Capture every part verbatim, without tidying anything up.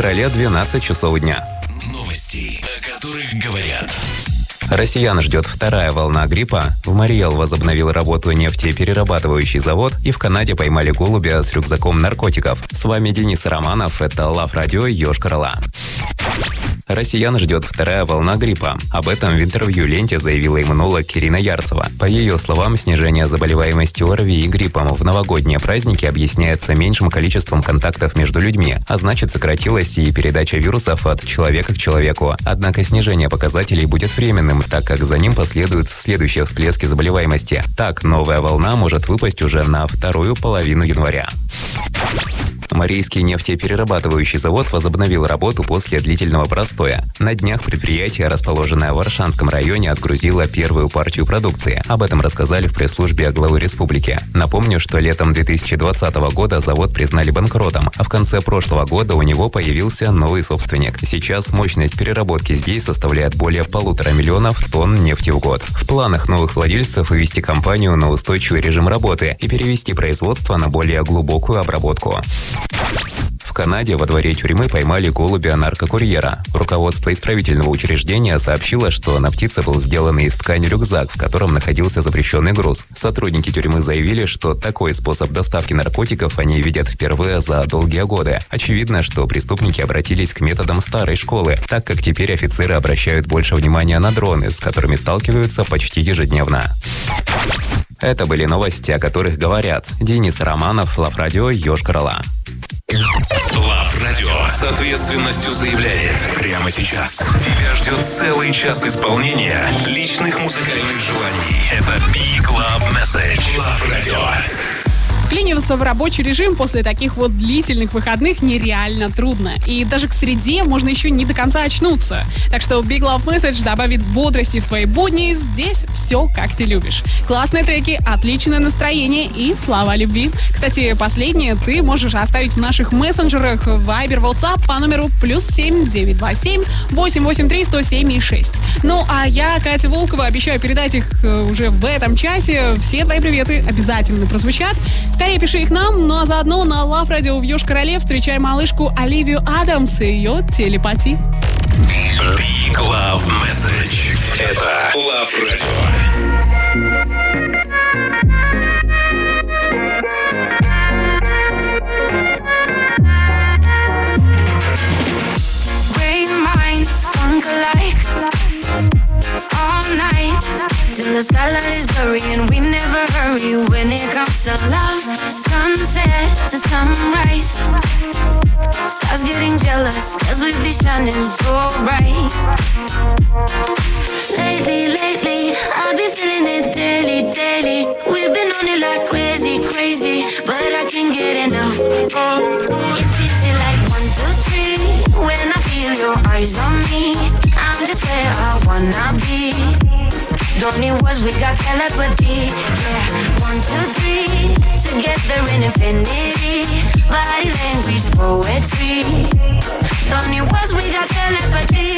Йошкар-Оле, двенадцать часов дня. Новости, о которых говорят. Россиян ждет вторая волна гриппа. В Мариэл возобновил работу нефтеперерабатывающий завод, и в Канаде поймали голубя с рюкзаком наркотиков. С вами Денис Романов, это Лав Радио Йошкар-Оле. Россиян ждет вторая волна гриппа. Об этом в интервью ленте заявила иммунолог Ирина Ярцева. По ее словам, снижение заболеваемости ОРВИ и гриппом в новогодние праздники объясняется меньшим количеством контактов между людьми, а значит, сократилась и передача вирусов от человека к человеку. Однако снижение показателей будет временным, так как за ним последуют следующие всплески заболеваемости. Так, новая волна может выпасть уже на вторую половину января. Марийский нефтеперерабатывающий завод возобновил работу после длительного простоя. На днях предприятие, расположенное в Аршанском районе, отгрузило первую партию продукции. Об этом рассказали в пресс-службе главы республики. Напомню, что летом две тысячи двадцатого года завод признали банкротом, а в конце прошлого года у него появился новый собственник. Сейчас мощность переработки здесь составляет более полутора миллионов тонн нефти в год. В планах новых владельцев вывести компанию на устойчивый режим работы и перевести производство на более глубокую обработку. В Канаде во дворе тюрьмы поймали голубя-наркокурьера. Руководство исправительного учреждения сообщило, что на птице был сделан из ткани рюкзак, в котором находился запрещенный груз. Сотрудники тюрьмы заявили, что такой способ доставки наркотиков они видят впервые за долгие годы. Очевидно, что преступники обратились к методам старой школы, так как теперь офицеры обращают больше внимания на дроны, с которыми сталкиваются почти ежедневно. Это были новости, о которых говорят. Денис Романов, Лав Радио, Йошкар-Оле. Лав Радио с ответственностью заявляет: прямо сейчас тебя ждет целый час исполнения личных музыкальных желаний. Это Big Love Message. Лав Радио. Вклиниваться в рабочий режим после таких вот длительных выходных нереально трудно. И даже к среде можно еще не до конца очнуться. Так что Big Love Message добавит бодрости в твои будни. Здесь все, как ты любишь. Классные треки, отличное настроение и слова любви. Кстати, последнее ты можешь оставить в наших мессенджерах Viber, WhatsApp по номеру плюс семь девятьсот двадцать семь восемьсот восемьдесят три сто семь и шесть. Ну, а я, Катя Волкова, обещаю передать их уже в этом часе. Все твои приветы обязательно прозвучат. Скорее пиши их нам, ну а заодно на Лав Радио в Йошкар-Оле встречай малышку Оливию Адамс и ее телепати. Big Love Message. Это Лав Радио. Till the skyline is blurry and we never hurry when it comes to love. Sunset to sunrise. Stars getting jealous cause we be shining so bright. Lately, lately, I've been feeling it daily, daily. We've been on it like crazy, crazy, but I can't get enough. It's easy like one, two, three. When I feel your eyes on me, I'm just where I wanna be. Don't need words, we got telepathy. Yeah, one, two, three. Together in infinity. Body language, poetry. Don't need words, we got telepathy.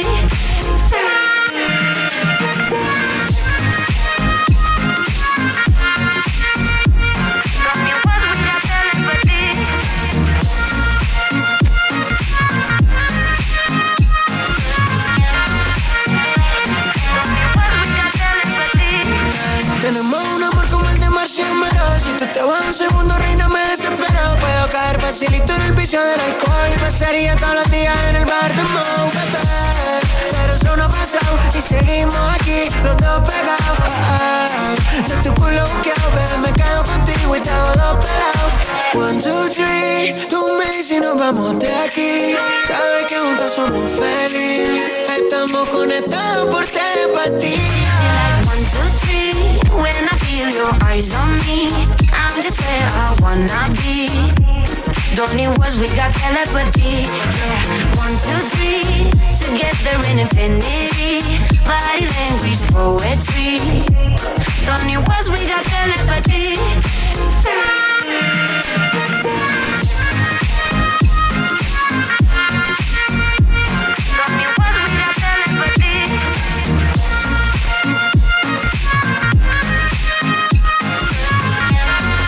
Tenemos un amor como el de Marshmallow. Si tú te vas un segundo, reina, me desespero. Puedo caer facilito en el vicio del alcohol. Pasaría todos los días en el bar de Mo, bebé. Pero eso no ha pasado y seguimos aquí, los dos pegados. De tu culo buqueado, bebé, me quedo contigo y te hago dos pelados. One, two, three, tú me dices y nos vamos de aquí. Sabes que juntos somos felices. Estamos conectados por telepatía. One, two, three. When I feel your eyes on me, I'm just where I wanna be. Don't need words, we got telepathy. Yeah, one, two, three. Together in infinity. Body language, poetry. Don't need words, we got telepathy.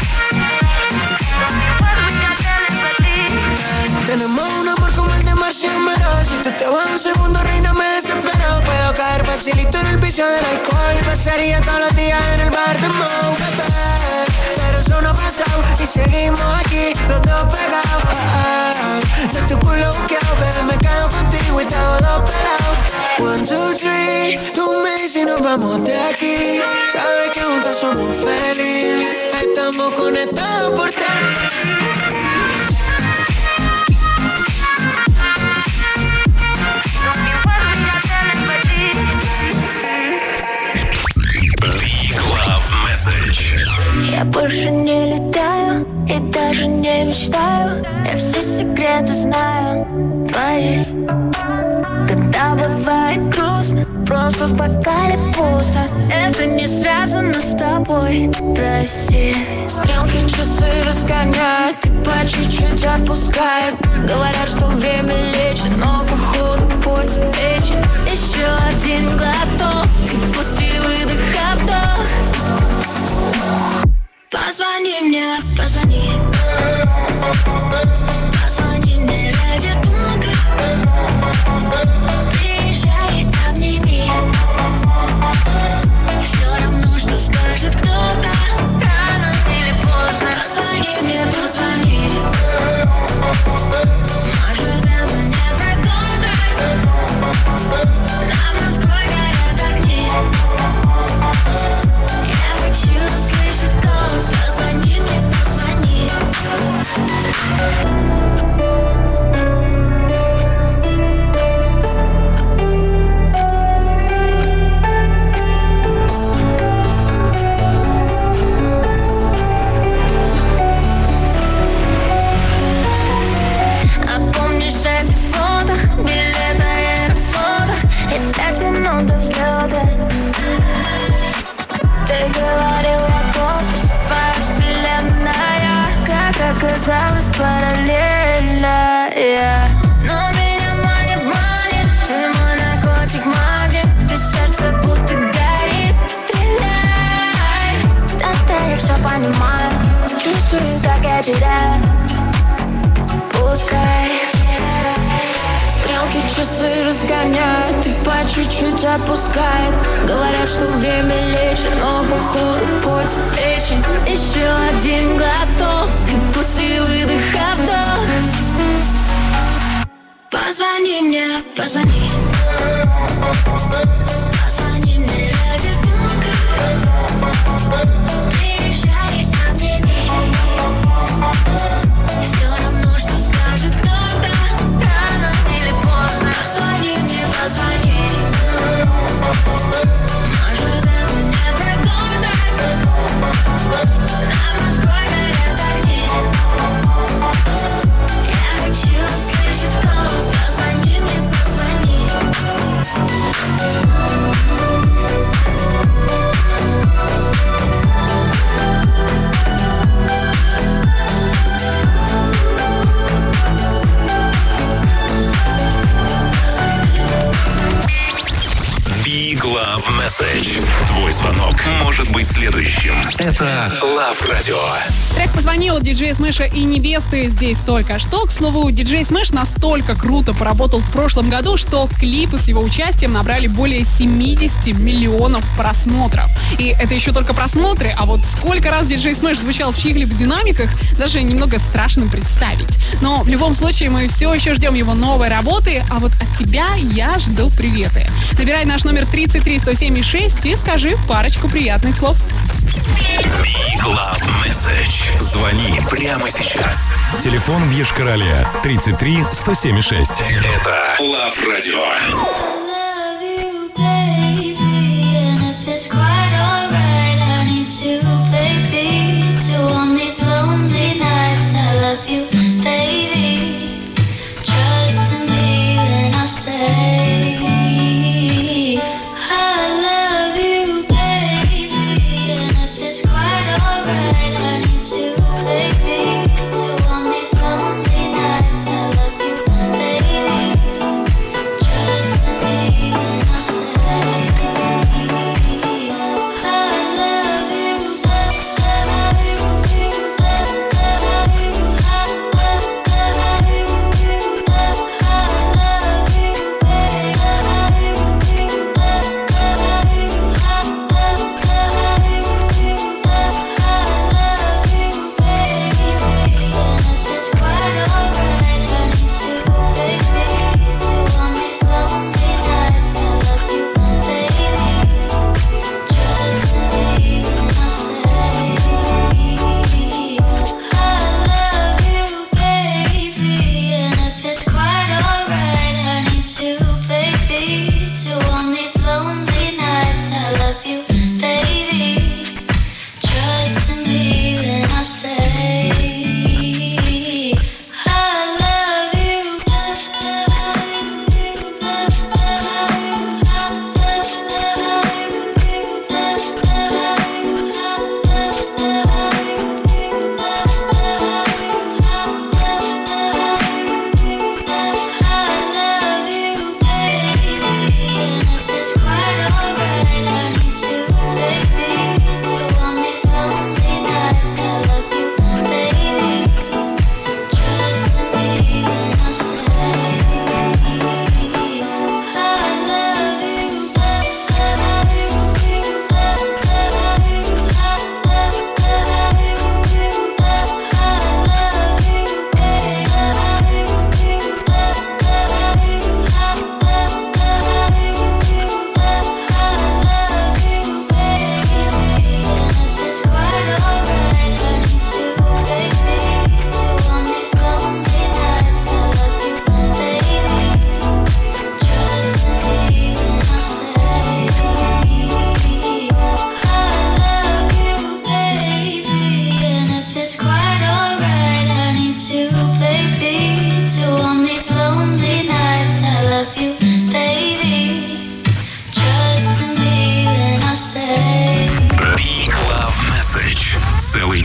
Tenemos un amor como el de Marshmallow. vicio del alcohol. Pasaría todos los días en el bar de Mo, bebé. Pero eso no ha pasado y seguimos aquí, los dos pegados. Ah, ah. De tu culo buqueado, pero me quedo contigo y te hago dos pelados. One, two, three, tú me dices y nos vamos de aquí. Sabes que juntos somos felices, estamos conectados por ti. Я больше не летаю и даже не мечтаю. Я все секреты знаю твои. Когда бывает грустно, просто в бокале пусто. Это не связано с тобой, прости. Стрелки часы разгоняют, и по чуть-чуть отпускает. Говорят, что время лечит, но походу портит печень. Еще один глоток, и после выдоха вдох. Позвони мне, позвони. Позвони мне ради бога. Приезжай, обними. Все равно, что скажет кто-то, рано или поздно. Позвони мне, позвони. Может, это не про гордость. Над Москвой горят огни. Я хочу услышать голос. Позвони мне, позвони. А помнишь эти фото, билеты аэрофлота и пять минут до взлета? Ты говорила космос, твоя вселенная, как оказалось параллельно, yeah. Но меня манит, манит, ты мой наркотик, магнит, ты сердце будто горит, стреляй. Да-да, я все понимаю, чувствую, как я теряю. Пускай стрелки часы разгоняют и по чуть-чуть отпускает. Говорят, что время лечит, но походу портит печень. Еще один глоток, и после выдоха вдох. Позвони мне, позвони. Позвони мне ради бога. Приезжай, обними. Все равно, что скажет кто-то, рано или поздно. Позвони мне, позвони. Может, это не про гордость. Над Москвой горят огни. Я хочу услышать голос. Позвони мне, позвони. Big Love Message. Твой звонок может быть следующим. Это Love Radio. Трек «Позвони» от диджея Смэша и Невесты здесь только что. К слову, диджей Смэш настолько круто поработал в прошлом году, что клипы с его участием набрали более семьдесят миллионов просмотров. И это еще только просмотры, а вот сколько раз диджей Смэш звучал в чьих-либо динамиках, даже немного страшно представить. Но в любом случае мы все еще ждем его новой работы, а вот от тебя я жду приветы. Набирай наш номер тридцать три сто семь шесть и скажи парочку приятных слов. Big Love Message. Звони прямо сейчас. Телефон в Йошкар-Оле тридцать три сто семь шесть. Это Love Radio. Just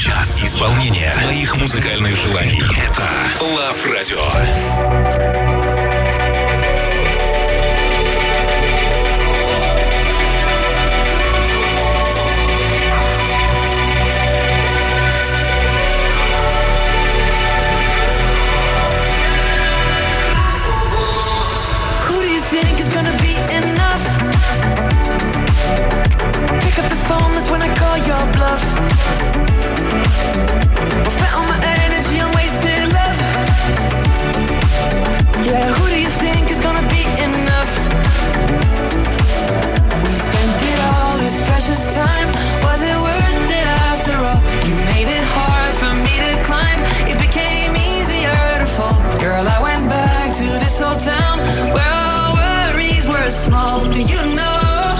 час исполнения твоих музыкальных желаний. Это Love Radio. When I call your bluff, spent all my energy on wasted love. Yeah, who do you think is gonna be enough? We spent it all, this precious time. Was it worth it after all? You made it hard for me to climb. It became easier to fall. Girl, I went back to this old town where all worries were small. Do you know?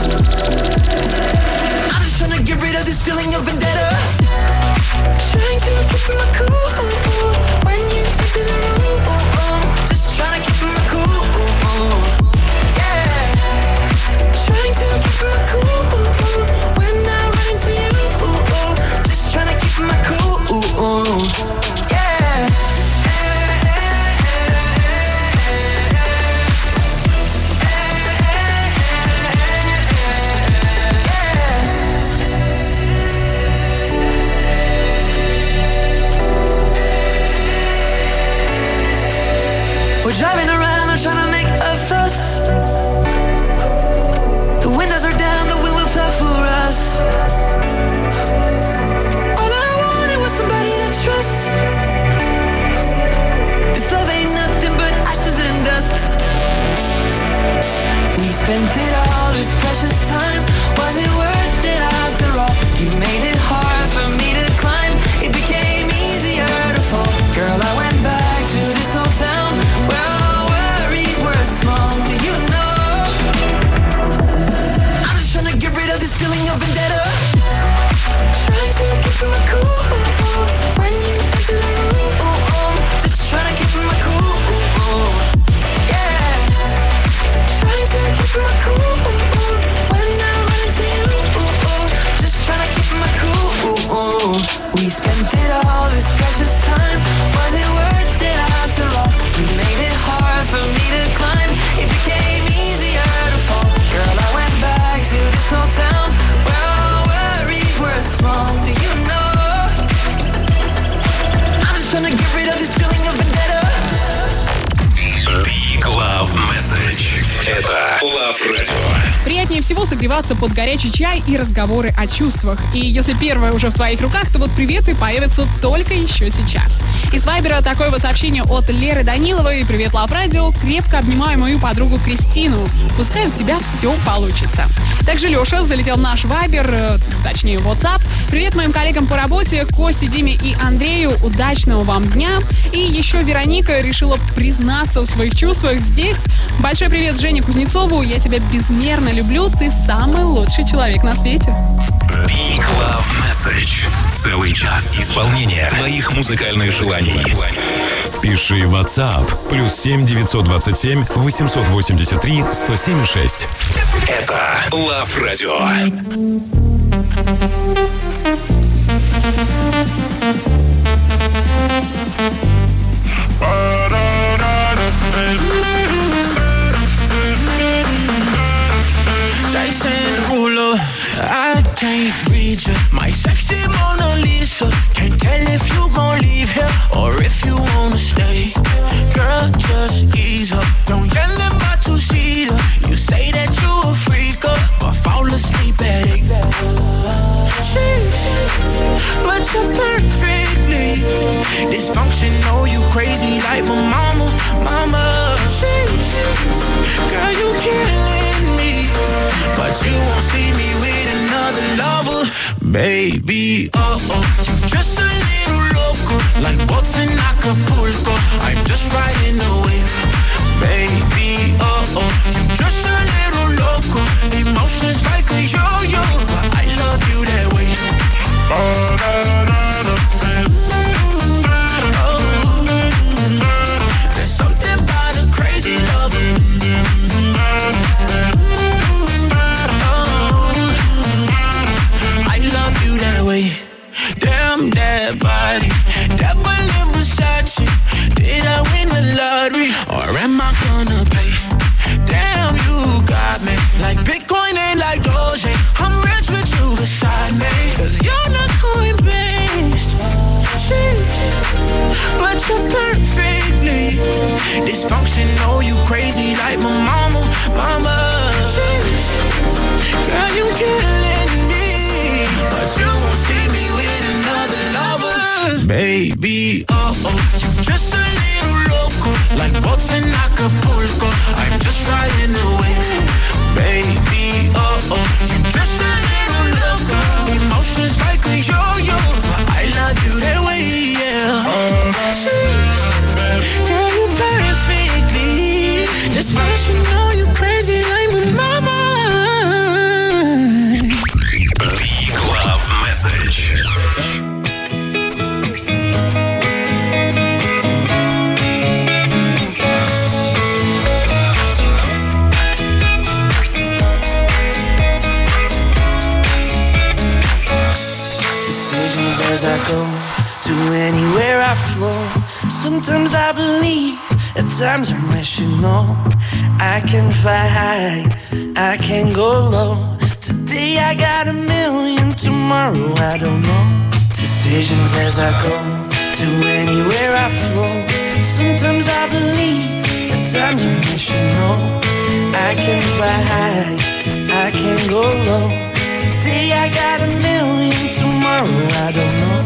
Trying to get rid of this feeling of vendetta. Trying to keep my cool when you enter the room. Just trying to keep my cool. Yeah. Trying to keep my cool when I run into you. Just trying to keep my cool. Yeah. We're driving around, I'm trying to make a fuss. The windows are down, the wheel will tough for us. All I wanted was somebody to trust. This love ain't nothing but ashes and dust. We spent it all, this precious time. Was it worth it after all? You made it hard for me to climb. It became easier to fall. Girl, I went back to this old town where all worries were small. Do you know? I'm just trying to get rid of this feeling of vendetta. Trying to keep my cool when you enter the room. Just trying to keep my cool. Yeah. Trying to keep my cool when I run into you. Just trying to keep my cool. We spent it all, this precious time. Was it worth it after all? You made it hard for me to climb. It became easier to fall. Girl, I went back to this old town where all worries were small. Do you know? I'm just trying to get rid of this feeling of vendetta. Big Love Message. Это Love Radio. Приятнее всего согреваться под горячий чай и разговоры о чувствах. И если первое уже в твоих руках, то вот приветы появятся только еще сейчас. Из Вайбера такое вот сообщение от Леры Даниловой. Привет, Love Radio. Крепко обнимаю мою подругу Кристину. Пускай у тебя все получится. Также Леша залетел в наш Вайбер, точнее WhatsApp. Привет моим коллегам по работе, Косте, Диме и Андрею. Удачного вам дня. И еще Вероника решила признаться в своих чувствах здесь. Большой привет Жене Кузнецову. Я тебя безмерно люблю. Ты самый лучший человек на свете. Big Love Message. Целый час исполнения твоих музыкальных желаний. Пиши в WhatsApp. Плюс семь девятьсот двадцать семь восемьсот восемьдесят три сто семь шесть. Это Love Radio. I can't read you, my sexy Mona Lisa. Can't tell if you gon' leave here or if you wanna stay. Girl, just ease up, don't yell at my two-seater. You say that you a freak up, but fall asleep at eight. Sheesh, but you're perfectly dysfunctional, you crazy like my mama, mama. Sheesh, girl, you killing me, but you won't see me with another lover, baby. Oh oh, you just a little loco, like boats in Acapulco. I'm just riding the wave, baby. Oh oh, you just a little loco, emotions like a yo-yo, but I love you that way. Oh, da, da, da. There's something about a crazy lover. Damn, that baby, oh oh. You're just a little loco, like boats in Acapulco. I'm just riding the wave, baby, oh oh. You're just a little loco, emotions like a yo-yo, but I love you that way, yeah. Oh, girl, you perfectly dysfunctional, you crazy like my mama. Big Love Message. As I go to anywhere I flow, sometimes I believe, at times I'm rational. I can fly high, I can go low. Today I got a million, tomorrow I don't know. Decisions as I go to anywhere I flow. Sometimes I believe, at times I'm rational. I can fly high, I can go low. Today I got a million, tomorrow I don't know.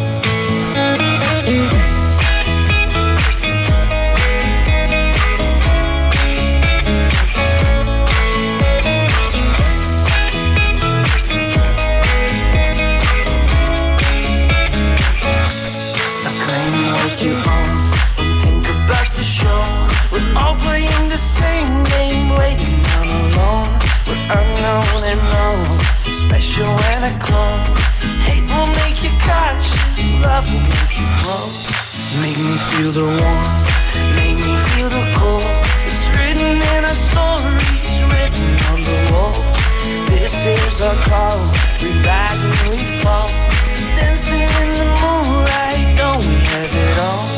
Stop claiming what you own, don't think about the show. We're all playing the same game, waiting on alone. We're unknown and known, special and a clone. Hate will make you cautious, love will make you grow. Make me feel the warmth, make me feel the cold. It's written in our stories, written on the walls. This is our call, we rise and we fall. Dancing in the moonlight, don't we have it all?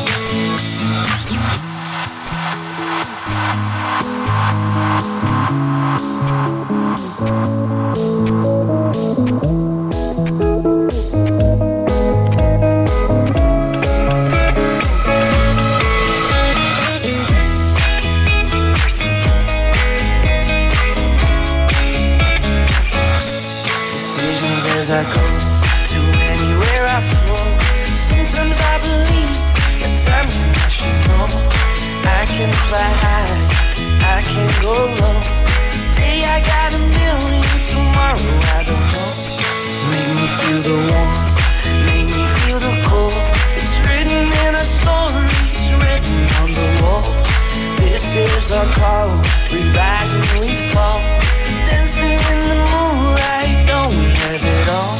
As I go to anywhere I flow, sometimes I believe, at times I'm rational. I can fly high, I can go low. Today I got a million, tomorrow I don't know. Make me feel the warmth, make me feel the cold. It's written in our stories, written on the walls. This is our call, we rise and we fall. Dancing in the moonlight, don't we have it all?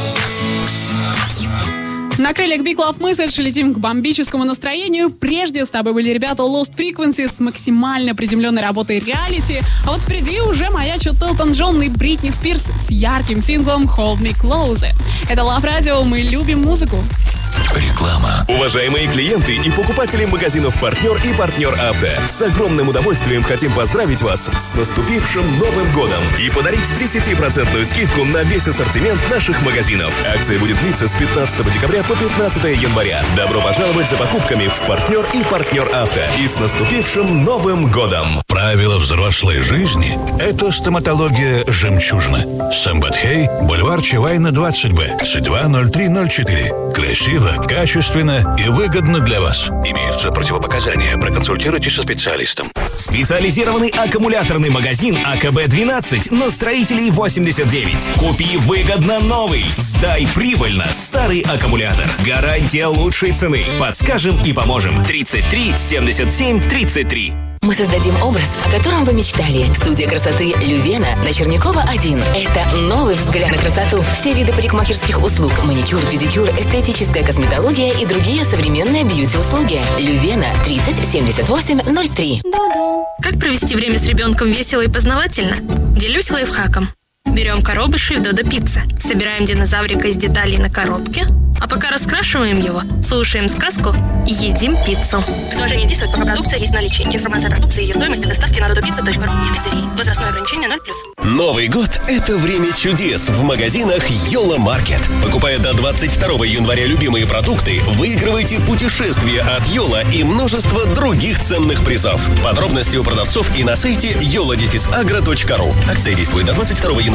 На крыльях Big Love Message летим к бомбическому настроению. Прежде с тобой были ребята Lost Frequency с максимально приземленной работой реалити. А вот впереди уже маячат Элтон Джон и Бритни Спирс с ярким синглом Hold Me Closer. Это Love Radio, мы любим музыку. Реклама. Уважаемые клиенты и покупатели магазинов «Партнер» и «Партнер Авто», с огромным удовольствием хотим поздравить вас с наступившим Новым годом и подарить десять процентов скидку на весь ассортимент наших магазинов. Акция будет длиться с пятнадцатого декабря по пятнадцатого января. Добро пожаловать за покупками в «Партнер» и «Партнер Авто» и с наступившим Новым годом. Правила взрослой жизни – это стоматология «Жемчужина». Самбатхей, бульвар Чавайна, двадцать Б, С два ноль три ноль четыре. Красиво, качественно и выгодно для вас. Имеются противопоказания. Проконсультируйтесь со специалистом. Специализированный аккумуляторный магазин А К Б двенадцать на Строителей восемьдесят девять. Купи выгодно новый, сдай прибыльно старый аккумулятор. Гарантия лучшей цены. Подскажем и поможем. тридцать три семьдесят семь тридцать три. Мы создадим образ, о котором вы мечтали. Студия красоты «Лювена» на Чернякова один. Это новый взгляд на красоту. Все виды парикмахерских услуг, маникюр, педикюр, эстетическая косметология и другие современные бьюти-услуги. «Лювена» тридцать семьдесят восемь ноль три. Как провести время с ребенком весело и познавательно? Делюсь лайфхаком. Берем коробыш и Додо Пицца. Собираем динозаврика из деталей на коробке, а пока раскрашиваем его, слушаем сказку и едим пиццу. Предложение действует, пока продукция есть в наличии. Информация о продукции и стоимости доставки на додопицца точка ру и в пиццерии. Возрастное ограничение ноль плюс. Новый год – это время чудес в магазинах Йола Маркет. Покупая до двадцать второго января любимые продукты, выигрывайте путешествие от Йола и множество других ценных призов. Подробности у продавцов и на сайте йола агро точка ру. Акция действует до двадцать второго января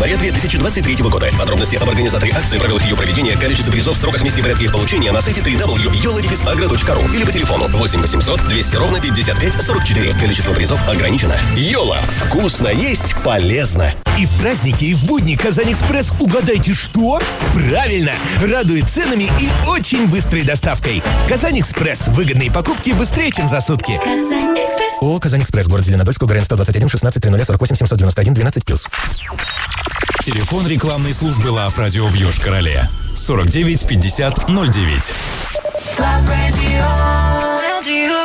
января две тысячи двадцать третьего года. Подробности об организаторе акции, правилах ее проведения, количестве призов, сроках, месте и порядке их получения на сайте дабл ю дабл ю дабл ю точка йола дефис агро точка ру или по телефону восемь восемьсот двести ровно пятьдесят пять сорок четыре. Количество призов ограничено. Йола. Вкусно есть, полезно. И в праздники, и в будни Казань-Экспресс угадайте что? Правильно! Радует ценами и очень быстрой доставкой. Казань-Экспресс. Выгодные покупки быстрее, чем за сутки. Казань-Экспресс. ООО «Казань-Экспресс», город Зеленодольск, ГРН сто двадцать один шестнадцать тридцать сорок восемь семьсот девяносто один двенадцать плюс. Телефон рекламной службы Лав Радио в Йошкар-Оле. сорок девять пятьдесят ноль девять. Love Radio, Radio.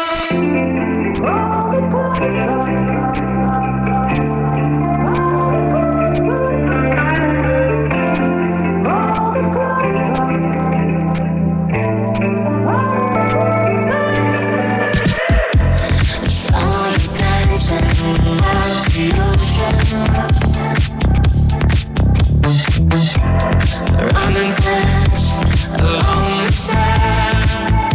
Running fast along the side.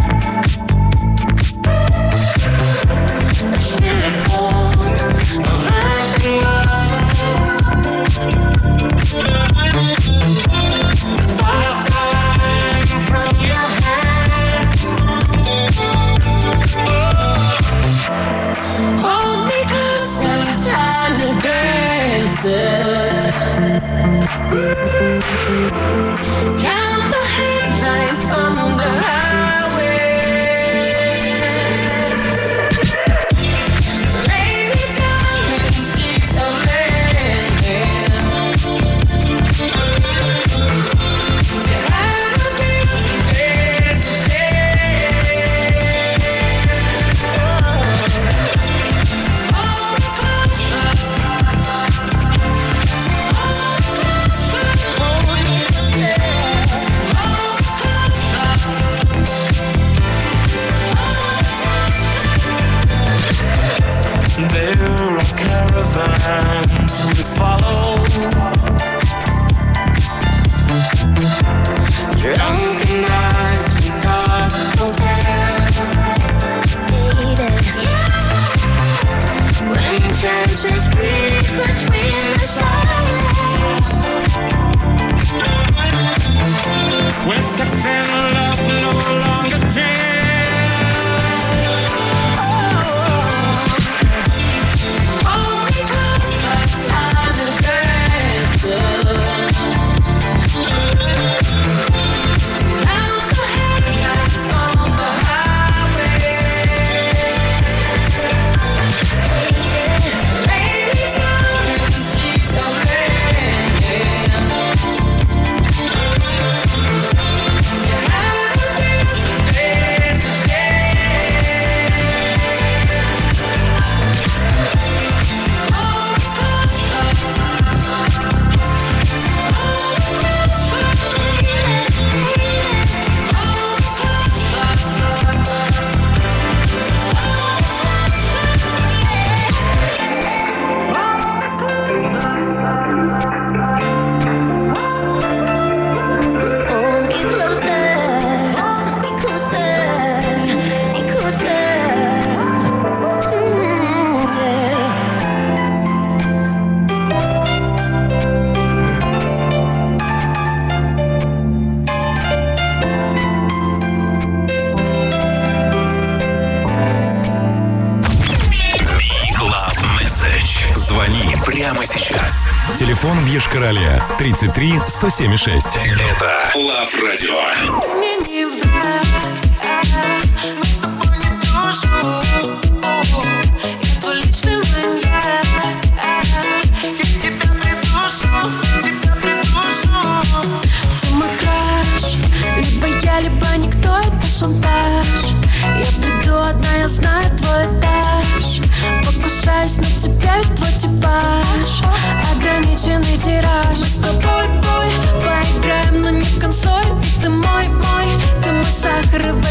Count the headlights on the highway. Lay me down in the sheets of linen. You had a beautiful day today. Hold me closer. There are caravans we follow, drunken nights and dark hotels. Baby, when chances breathe between the silence, when sex and love no longer dance. Телефон в Йошкар-Оле тридцать три сто семь шесть. Это Лав Радио. Либо никто, это шантаж. Я приду одна, я знаю твой этаж. Покушаюсь на тебя, ведь твой типаж. Ограниченный тираж. Мы с тобой, бой, поиграем, но не в консоль. Ведь ты мой, мой, ты мой сахар и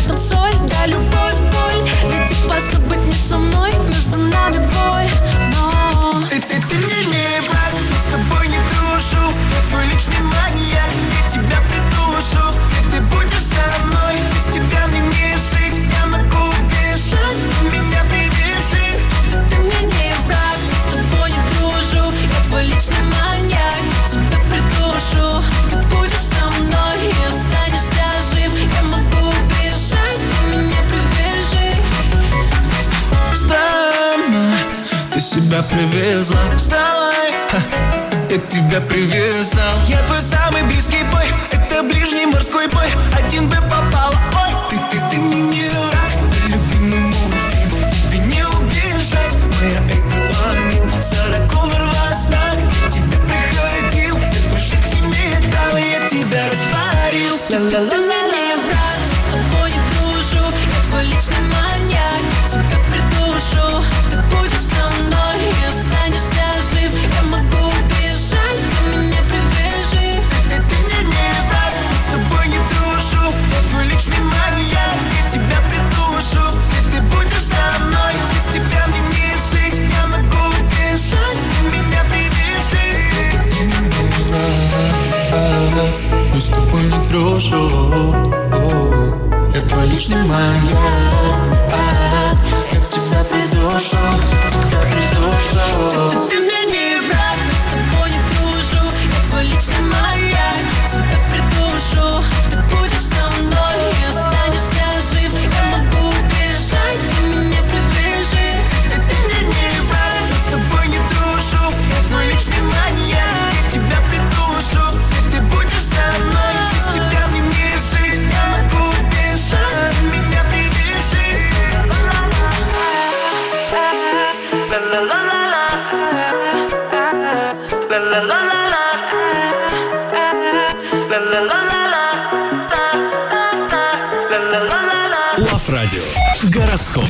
тебя привезла. Вставай, ха, я тебя привязал. Я твой самый близкий бой, это ближний морской бой. Один бы попал, ой, ты, ты, ты мне не враг. Ты любимый мультфильм, тебе не убежать. Моя эйколонил, сороком во снах. Я тебя приходил, я твой жидкий металл, и я тебя растворил. Ла-ла-ла-ла. Личный маньяк, тебя придушу. Ты будешь со мной и останешься жив. Я могу убежать, ты меня привяжи. Ты, ты мне не враг, с тобой не дружу. Я твой личный маньяк, я тебя придушу. И ты будешь со мной, без тебя мне не жить. Я могу убежать, ты меня привяжи. Я с тобой не дружу. Я твой личный маньяк, я тебя придушу, тебя придушу. Ты, ты, ты мне не враг, я с тобой не дружу. Я твой личный маньяк, тебя придушу. Ты будешь со мной и останешься жив. Я могу убежать, ты меня привяжи. Ты, ты мне не враг, я с тобой не дружу. Я твой личный маньяк, я тебя придушу. И ты будешь со мной, без тебя мне не жить. Я могу убежать, меня привяжи. Лав Радио. Гороскоп.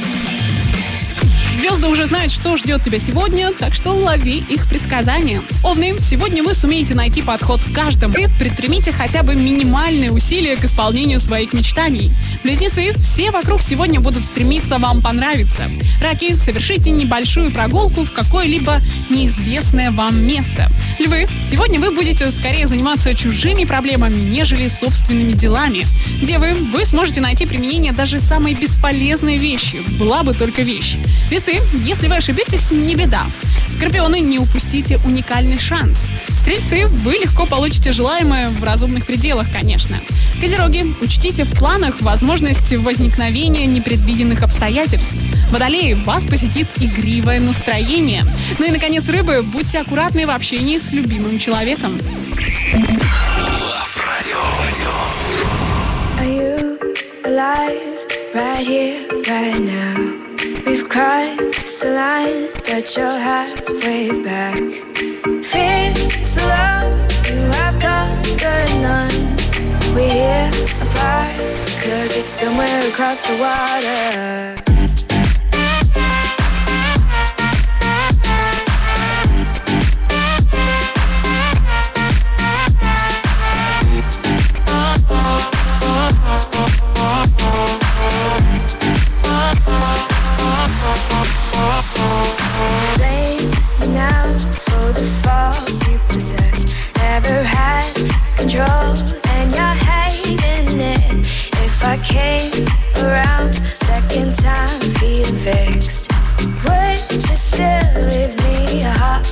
Звезды уже знают, что ждет тебя сегодня, так что лови их предсказания. Овны, сегодня вы сумеете найти подход к каждому и предпримите хотя бы минимальные усилия к исполнению своих мечтаний. Близнецы, все вокруг сегодня будут стремиться вам понравиться. Раки, совершите небольшую прогулку в какое-либо неизвестное вам место. Львы, сегодня вы будете скорее заниматься чужими проблемами, нежели собственными делами. Девы, вы сможете найти применение даже самой бесполезной вещи, была бы только вещь. Весы, если вы ошибетесь, не беда. Скорпионы, не упустите уникальный шанс. Стрельцы, вы легко получите желаемое в разумных пределах, конечно. Козероги, учтите в планах возможность возникновения непредвиденных обстоятельств. Водолеи, вас посетит игривое настроение. Ну и, наконец, рыбы, будьте аккуратны в общении с любимым человеком. Лав Радио. Are you alive right here, right now? We've crossed the line, but you're halfway back. Fears of love, you have conquered none. We're here apart, cause it's somewhere across the water. Blame me now for the faults you possess. Never had control and you're hating it. If I came around second time feeling fixed, would you still leave me a heart?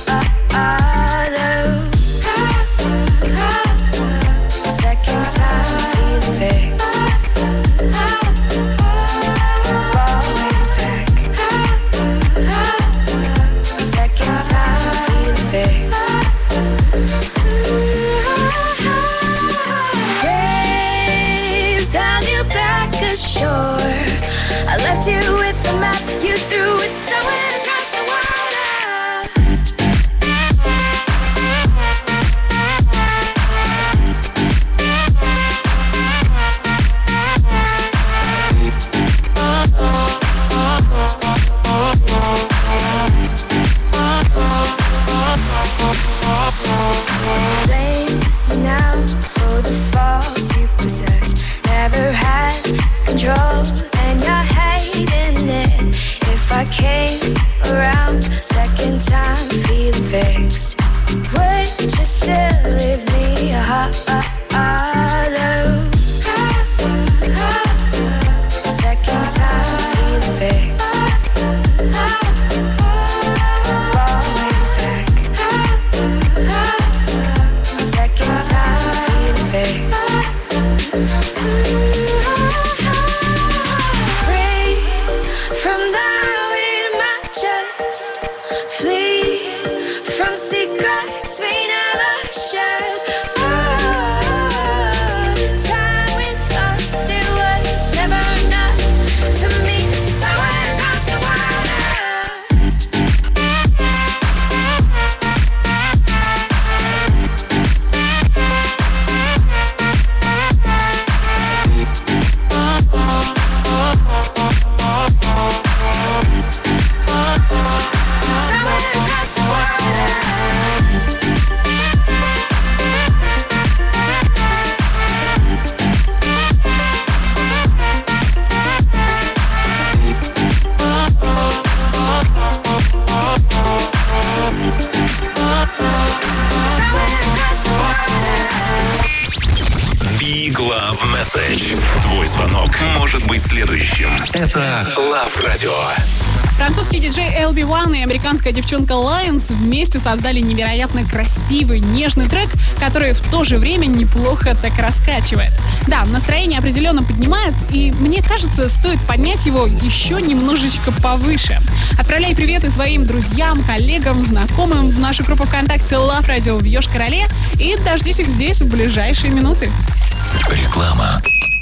Second time feeling fixed. I left you with the map, you threw it somewhere across the water. Blame me now for the faults you possess. Never had control and you're hating Love Message. Твой звонок может быть следующим. Это Love Radio. Французский диджей эл би один и американская девчонка Lions вместе создали невероятно красивый, нежный трек, который в то же время неплохо так раскачивает. Да, настроение определенно поднимает, и мне кажется, стоит поднять его еще немножечко повыше. Отправляй приветы своим друзьям, коллегам, знакомым в нашу группу ВКонтакте Love Radio в Йошкар-Оле и дождись их здесь в ближайшие минуты. Реклама.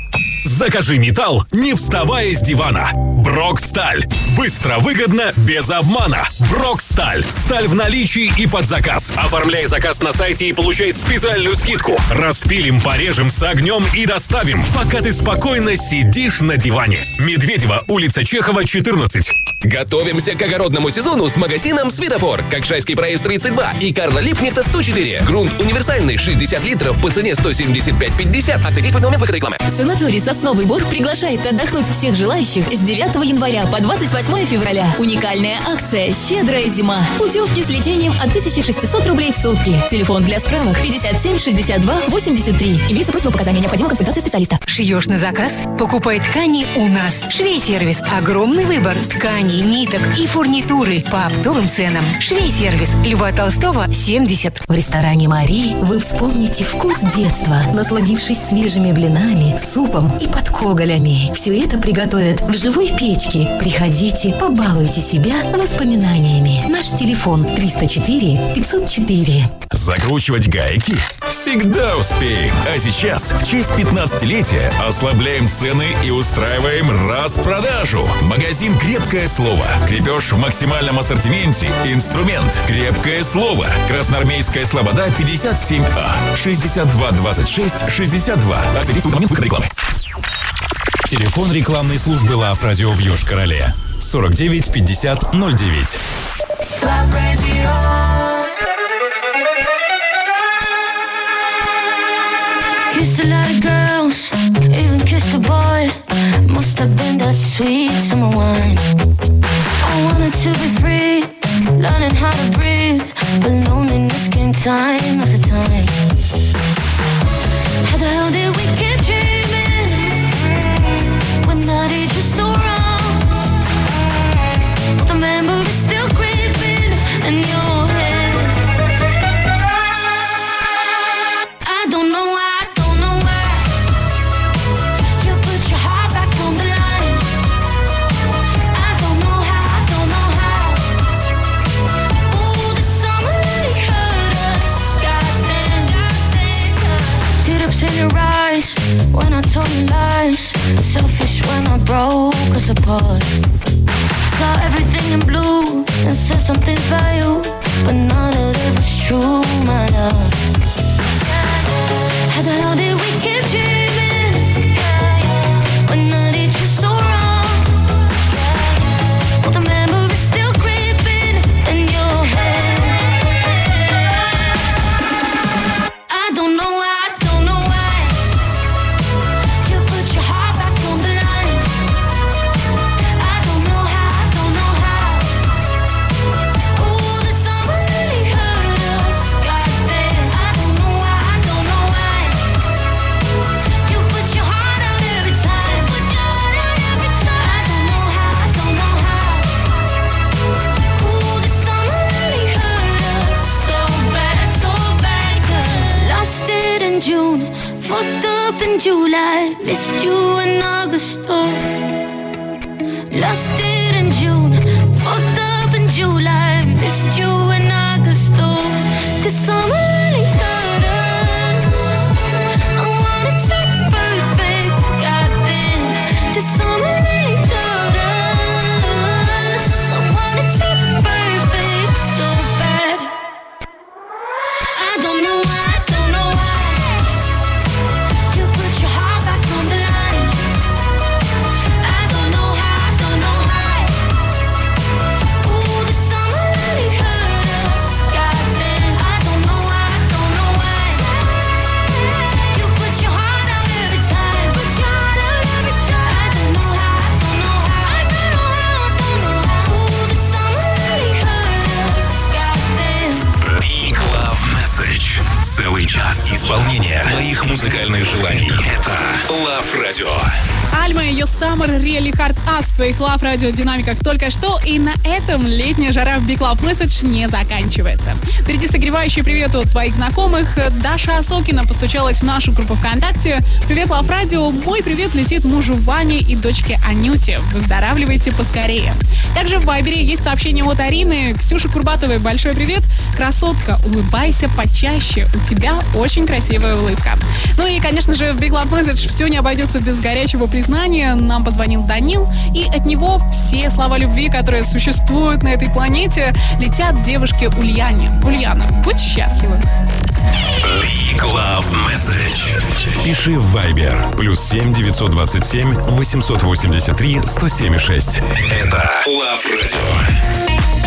Закажи металл, не вставая с дивана. Броксталь. Быстро, выгодно, без обмана. Броксталь. Сталь в наличии и под заказ. Оформляй заказ на сайте и получай специальную скидку. Распилим, порежем с огнем и доставим, пока ты спокойно сидишь на диване. Медведева, улица Чехова, четырнадцать. Готовимся к огородному сезону с магазином «Светофор». Кокшайский проезд тридцать два и Карла Липкнехта сто четыре. Грунт универсальный шестьдесят литров по цене сто семьдесят пять пятьдесят. Акция действует на момент выхода рекламы. Санаторий «Сосновый Бор» приглашает отдохнуть всех желающих с девятого января по двадцать восьмое февраля. Уникальная акция «Щедрая зима». Путевки с лечением от тысяча шестьсот рублей в сутки. Телефон для справок пятьдесят семь шестьдесят два восемьдесят три. Имеется противопоказания, необходима консультация специалиста. Шьешь на заказ? Покупай ткани у нас. Швей-сервис. Огромный выбор тканей, ниток и фурнитуры по оптовым ценам. Швей-сервис. Льва Толстого, семьдесят. В ресторане «Марии» вы вспомните вкус детства, насладившись свежими блинами, супом и подкоголями. Все это приготовят в живой печке. Приходите, побалуйте себя воспоминаниями. Наш телефон триста четыре пятьсот четыре. Закручивать гайки? Всегда успеем. А сейчас, в честь пятнадцатилетия, ослабляем цены и устраиваем распродажу. Магазин «Крепкое слово». Крепеж в максимальном ассортименте. Инструмент «Крепкое слово». Красноармейская слобода, пятьдесят семь А. шестьдесят два двадцать шесть шестьдесят два. Акция действует на момент выхода рекламы. Телефон рекламной службы Love Radio в Йошкар-Оле. сорок девять пятьдесят ноль девять. Kissed a lot of girls, even kissed a boy. Must have been that sweet summer wine. I wanted to be free, learning how to breathe, but loneliness came time after time. How the hell did we keep dreaming when I did you so wrong? The memory's still creeping in your head. I don't know why. In your eyes when I told you lies, selfish when I broke us apart. Saw everything in blue and said some things about you, but none of it was true, my love. How the hell did we keep dreaming when I did you so wrong? Well, the memory's still creeping in your head. I don't know why. June, fucked up in July, missed you in August. Oh. Lost it in June, fucked up in July, missed you in August. Oh. This summer really hurt us. I wanna take perfect, goddamn. This summer really hurt us. I wanna take perfect so bad. I don't know why. I don't know why. час исполнения твоих музыкальных желаний. Это Love Radio. Альма и ее Summer Really Hard Us в твоих Love Radio динамиках только что. И на этом летняя жара в Big Love Message не заканчивается. Впереди согревающий привет от твоих знакомых. Даша Осокина постучалась в нашу группу ВКонтакте. Привет, Love Radio. Мой привет летит мужу Ване и дочке Анюте. Выздоравливайте поскорее. Также в Вайбере есть сообщение от Арины. Ксюше Курбатовой большой привет. Красотка, улыбайся почаще. У тебя очень красивая улыбка. Ну и, конечно же, в Big Love Message все не обойдется без горячего признания. Нам позвонил Данил, и от него все слова любви, которые существуют на этой планете, летят девушке Ульяне. Ульяна, будь счастлива. Big Love Message. Пиши в Viber. Плюс семь девятьсот двадцать семь восемьсот восемьдесят три сто семь шесть. Это Love Radio.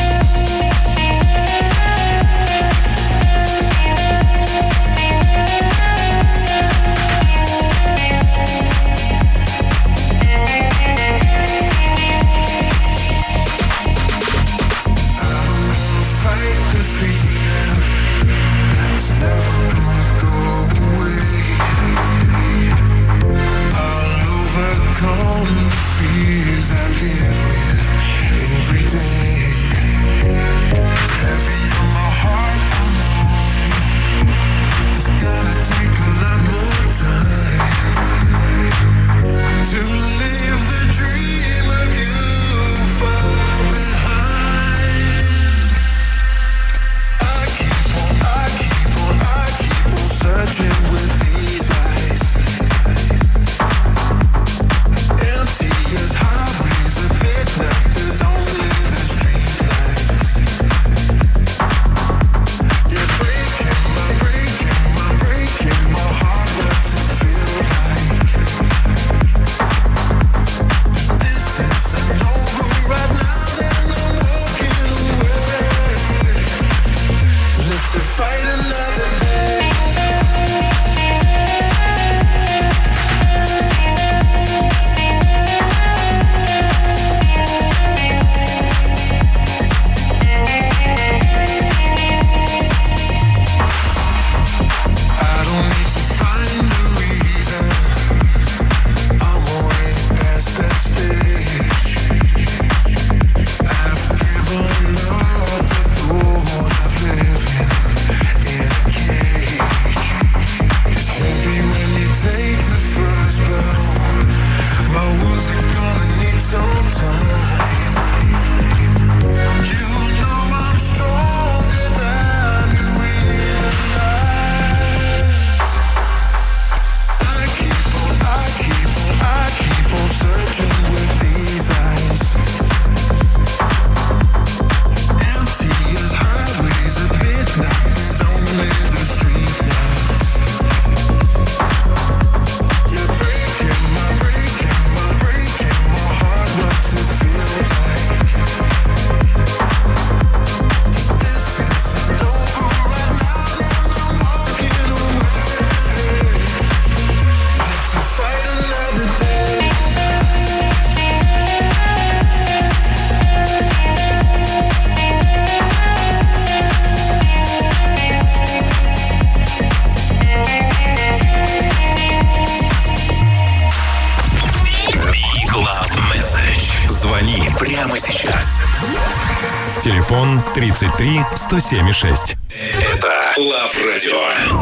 Телефон тридцать три сто семь шесть. Это Love Radio.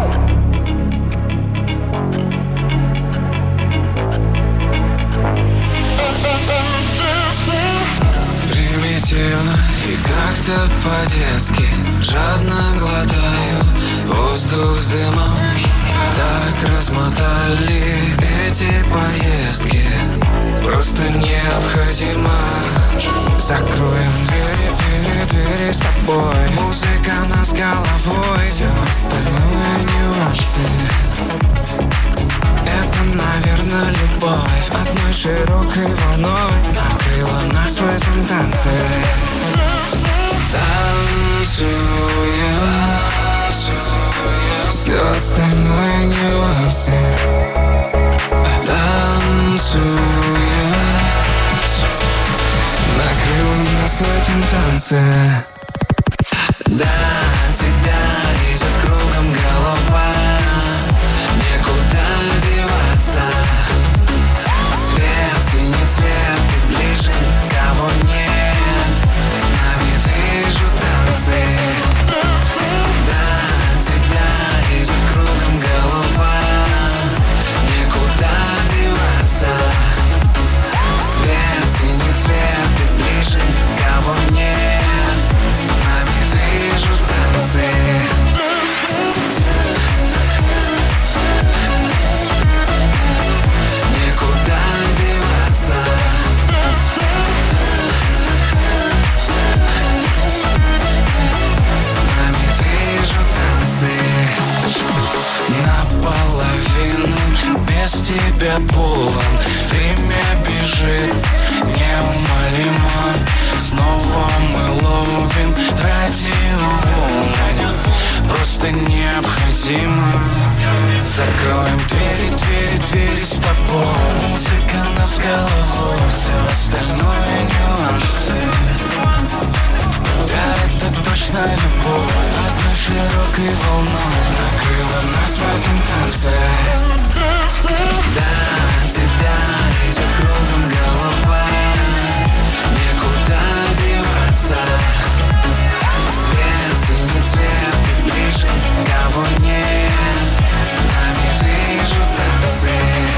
Примитивно и как-то по-детски жадно глотаю воздух с дымом. Так размотали эти поездки. Просто необходимо. Закроем двери, двери, двери с тобой. Музыка нас головой. Все остальное нюансы. Это, наверное, любовь одной широкой волной накрыла нас в этом танце. Танцуем, все остальное нюансы. Танцуем, накрыла нас в этом танце. Да, тебя идет кругом голова. половину без тебя полон. Время бежит неумолимо. Снова мы ловим радиоволны. Просто необходимо. Закроем двери, двери, двери с тобой. Музыка нас с головой, все остальное нюансы. Да, это точно любовь. Одной широкой волной накрыла нас в этом танце. Да, тебя идет кругом голова. Некуда деваться. Свет, синий цвет, и ближе кого нет. Нами вижу танцы.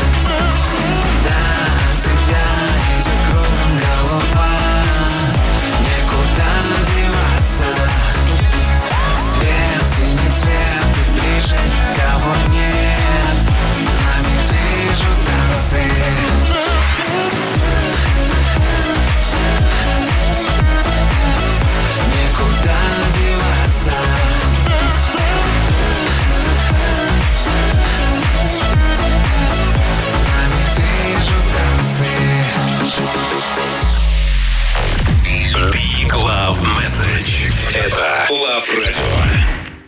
Да, тебя идет кругом голова. Некуда деваться. Свет, синий цвет, и ближе кого нет. Нами вижу танцы. Некуда деваться. Нами вижу танцы. Big Love Message. Это Love Radio.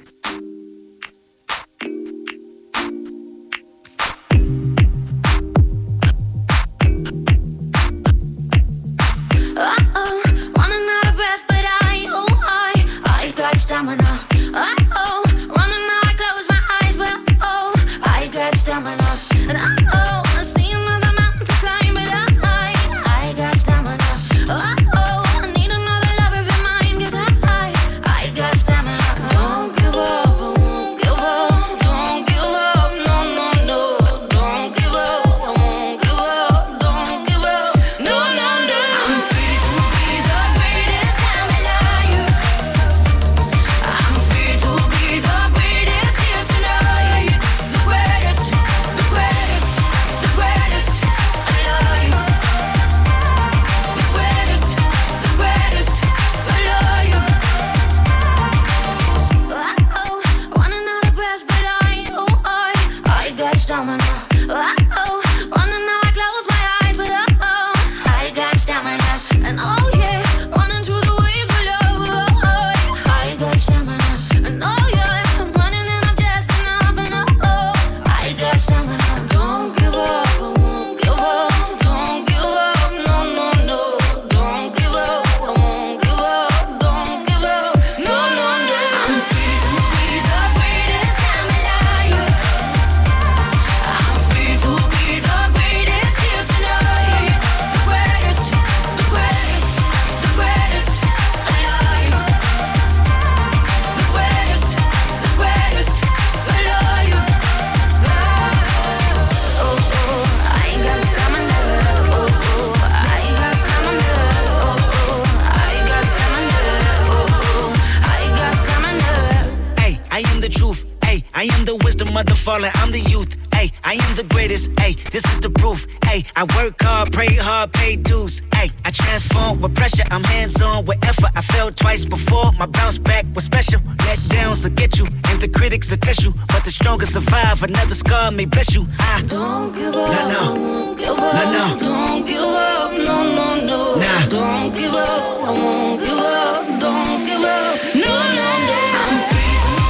I'm the youth, ayy, I am the greatest, ayy, this is the proof, ayy, I work hard, pray hard, pay dues, ayy, I transform with pressure, I'm hands-on with effort, I fell twice before, my bounce back was special, let downs will get you, and the critics will test you, but the strongest survive, another scar may bless you, I don't give up, no, no, don't give up, no, no, don't give up, no, no, no, nah, don't give up, I won't give up, don't give up, no, no, no, I'm free.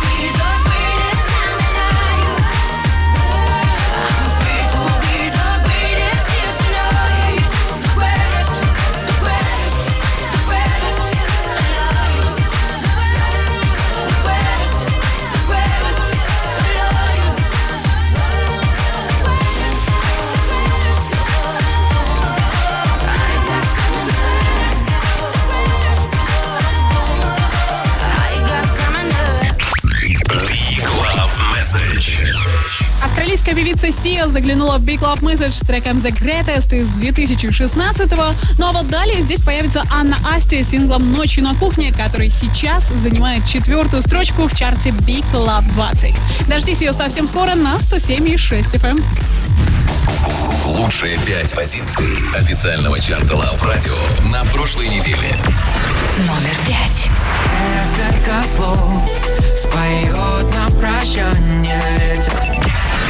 Австралийская певица Сиа заглянула в Big Love Message с треком The Greatest из две тысячи шестнадцатого. Ну а вот далее здесь появится Анна Асти с синглом «Ночью на кухне», который сейчас занимает четвертую строчку в чарте Big Love двадцать. Дождись ее совсем скоро на сто семь и шесть эф эм. Лучшие пять позиций официального чарта Love Radio на прошлой неделе. Номер пять. Несколько слов споет на прощание ветер.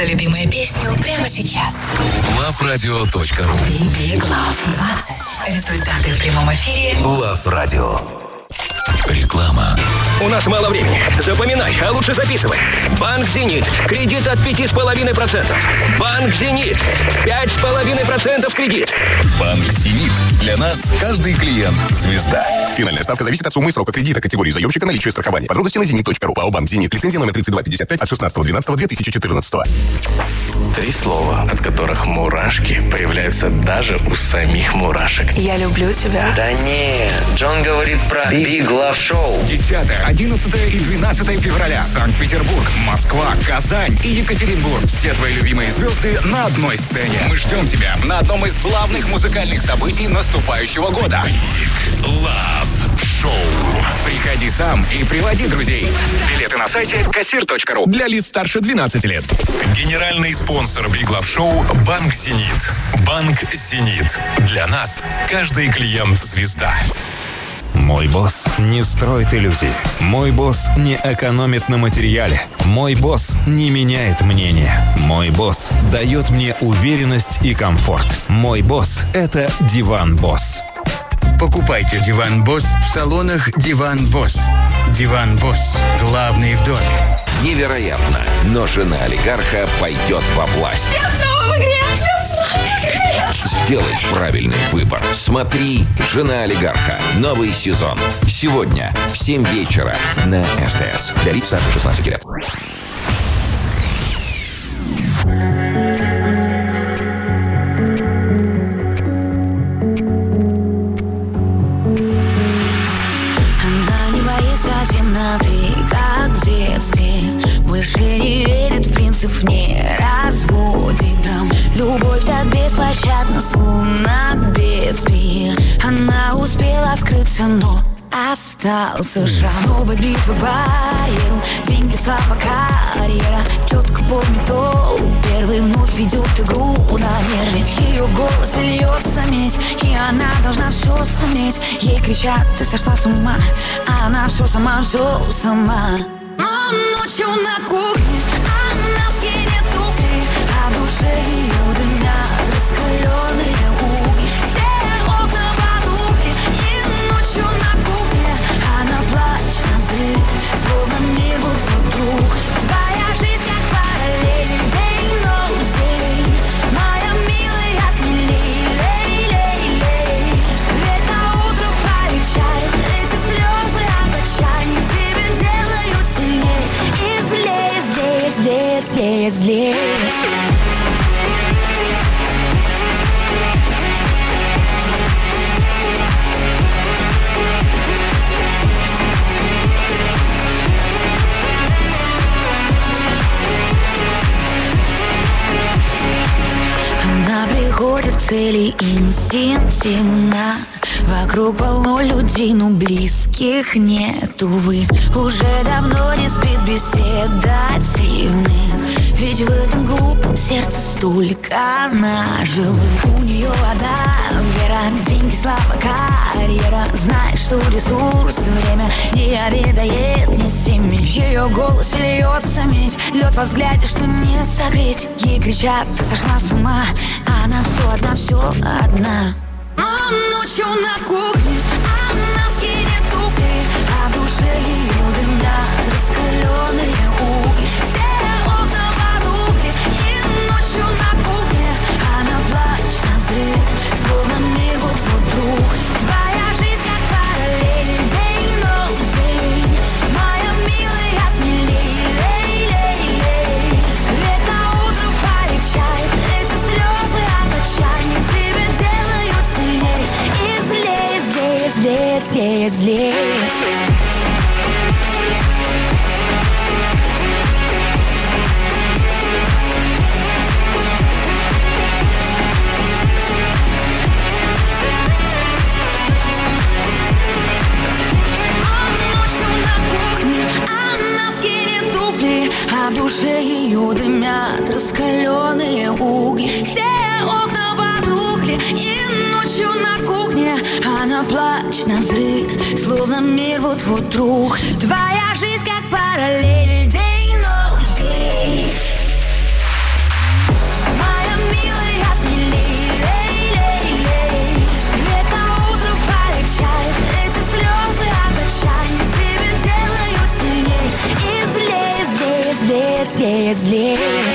свою любимую песню прямо сейчас. лав радио точка ру. Big Love двадцать. Результаты в прямом эфире. Лав Радио. Реклама. У нас мало времени. Запоминай, а лучше записывай. Банк «Зенит». Кредит от пяти с половиной процентов. Банк «Зенит». Пять с половиной процентов кредит. Банк «Зенит». Для нас каждый клиент – звезда. Финальная ставка зависит от суммы и срока кредита, категории заемщика, наличия страхования. Подробности на зенит точка ру. ПАО «Банк Зенит». Лицензия номер тридцать два пятьдесят пять от шестнадцатого двенадцатого две тысячи четырнадцатого. Три слова, от которых мурашки появляются даже у самих мурашек. Я люблю тебя. Да нет, Джон говорит про Big Love Show. десятое, одиннадцатое и двенадцатое февраля. Санкт-Петербург, Москва, Казань и Екатеринбург. Все твои любимые звезды на одной сцене. Мы ждем тебя на одном из главных музыкальных событий наступающего года. Big Love Show. Приходи сам и приводи друзей. Билеты на сайте кассир точка ру. Для лиц старше двенадцати лет. Генеральный спонсор Big Love Show – Банк «Зенит». Банк «Зенит». Для нас каждый клиент – звезда. Мой босс не строит иллюзий. Мой босс не экономит на материале. Мой босс не меняет мнение. Мой босс дает мне уверенность и комфорт. Мой босс – это Диван Босс. Покупайте Диван Босс в салонах Диван Босс. Диван Босс. Главный в доме. Невероятно, но жена олигарха пойдет во власть. Я снова в игре! Я снова в игре! Сделай правильный выбор. Смотри «Жена олигарха». Новый сезон. Сегодня в семь вечера на СТС. Для лиц старше шестнадцати лет. Она не боится темноты, как в детстве. Больше не верит в принцип, не разводит драм. Любовь так беспощадна, словно бедствие. Она успела скрыться, но остался шрам. Снова битва барьеру, деньги, слава, карьера. Четко помню, то первый вновь ведет игру на нервы. Ее голос льется медь, и она должна все суметь. Ей кричат: ты сошла с ума, а она все сама, все сама. Но ночью на кухне она скинет туфли, а в душе ее дымят раскаленные угли. Все окна потухли, и ночью на кухне она плачет на взрыв, словно мир вот вокруг. Твоя жизнь как параллель, день, ночь, день. Моя милая, смелей, лей, лей, лей. Ведь на утро полегчает, эти слезы от отчаяния тебя делают сильней. И злее, злее, злее, злее, злее. Она приходит к цели инстинктивно. Вокруг полно людей, но близких нет, увы. Уже давно не спит беседа дивных. Ведь в этом глупом сердце столько наживых. У нее одна вера, деньги, слава, карьера. Знает, что ресурс, время не обедает ни с теми. Ее голос льется медь, лед во взгляде, что не согреть. Ей кричат: ты сошла с ума, а она все одна, все одна. Но ночью на кухне она скинет туфли, а в душе ее дымят раскаленные угли. Все окна потухли, и ночью на кухне она плачет на взрыв, словно мир вот вокруг. Твоя жизнь как параллель, день, ночь, день. Моя милая, смелей, лей, лей, лей. Ведь на утро полегчает, эти слезы от отчаяния тебя делают сильней. И злее, злее, злее, злее, злее. А в душе ее дымят раскаленные угли. Все окна потухли, и ночью на кухне она плачет на взрыв, словно мир вот-вот рух. Твоя жизнь как параллель, день, ночь. Грязли.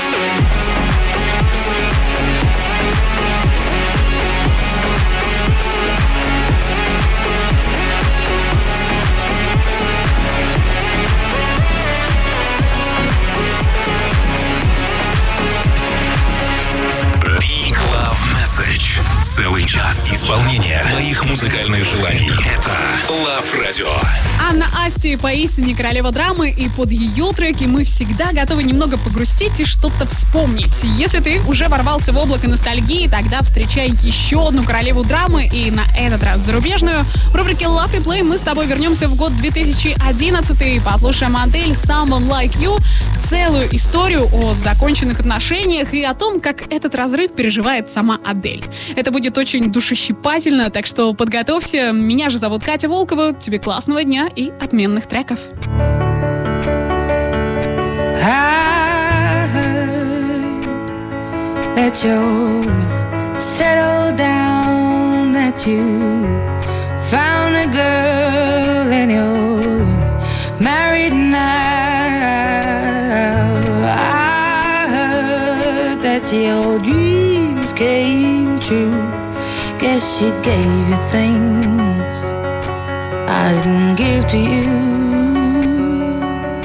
Big Love Message. Целый час исполнения твоих музыкальных желаний. Это Love Radio. Анна Асти поистине королева драмы, и под ее треки мы всегда готовы немного погрустить и что-то вспомнить. Если ты уже ворвался в облако ностальгии, тогда встречай еще одну королеву драмы, и на этот раз зарубежную. В рубрике Love Replay мы с тобой вернемся в год две тысячи одиннадцатый, послушаем Адель Someone Like You, целую историю о законченных отношениях и о том, как этот разрыв переживает сама Адель. Это будет очень душещипательно, так что подготовься. Меня же зовут Катя Волкова. Тебе классного дня и отменных треков. I heard that you're settled down, that you found a girl and you're married now. I heard that your dreams came true. Guess she gave you things I didn't give to you.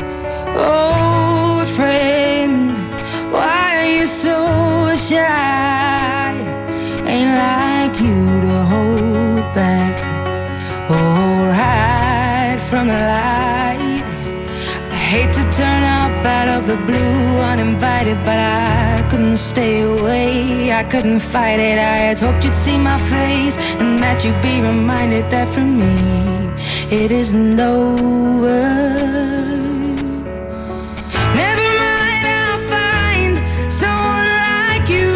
Old friend, why are you so shy? Ain't like you to hold back or hide from the light. I hate to turn up out of the blue uninvited, but I couldn't stay away, I couldn't fight it. I had hoped you'd see my face and that you'd be reminded that for me it isn't over. Never mind, I'll find someone like you.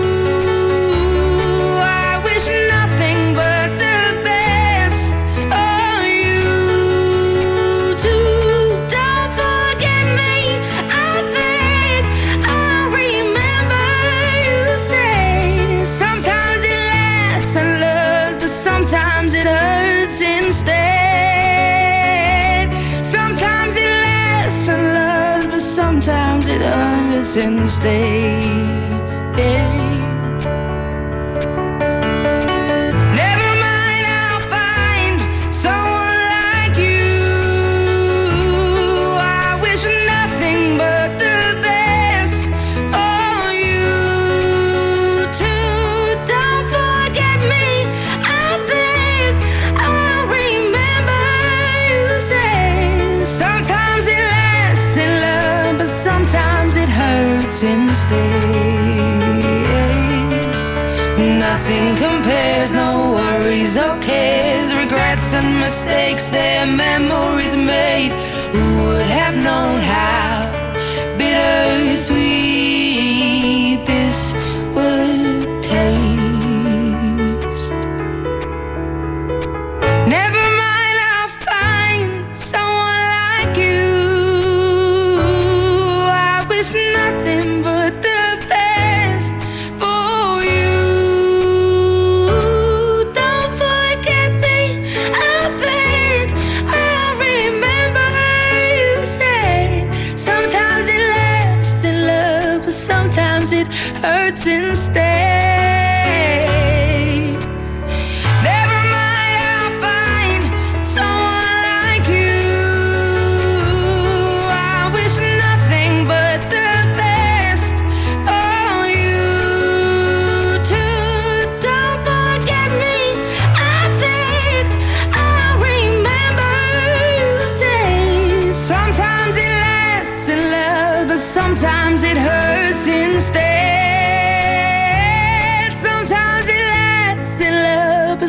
I wish nothing but the best for you too. Don't forget me, I beg. I remember you say sometimes it lasts and loves, but sometimes it hurts instead. Sometimes it hurts and stays. Never mind, I'll find someone like you. I wish nothing but the best for you too. Don't forget me, I beg. I remember you say sometimes it lasts in love, but sometimes it hurts instead. Nothing compares, no worries or cares, regrets and mistakes, their memories made. Who would have known how bittersweet this would taste? Never mind, I'll find someone like you. I wish nothing but the best for you. Don't forget me, I beg. I remember you said sometimes it lasts in love, but sometimes it hurts instead.